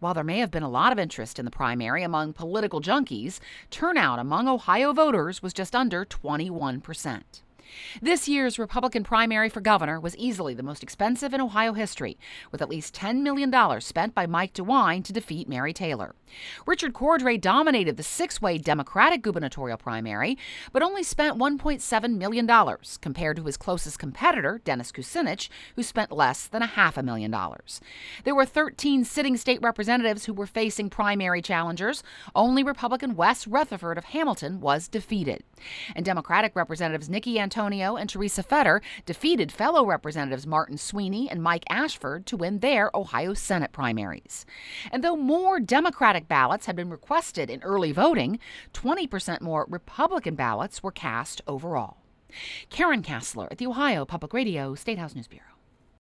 While there may have been a lot of interest in the primary among political junkies, turnout among Ohio voters was just under 21%. This year's Republican primary for governor was easily the most expensive in Ohio history, with at least $10 million spent by Mike DeWine to defeat Mary Taylor. Richard Cordray dominated the six-way Democratic gubernatorial primary, but only spent $1.7 million, compared to his closest competitor, Dennis Kucinich, who spent less than $500,000. There were 13 sitting state representatives who were facing primary challengers. Only Republican Wes Rutherford of Hamilton was defeated. And Democratic Representatives Nikki Antonio and Teresa Fetter defeated fellow Representatives Martin Sweeney and Mike Ashford to win their Ohio Senate primaries. And though more Democratic ballots had been requested in early voting, 20% more Republican ballots were cast overall. Karen Kassler at the Ohio Public Radio State House News Bureau.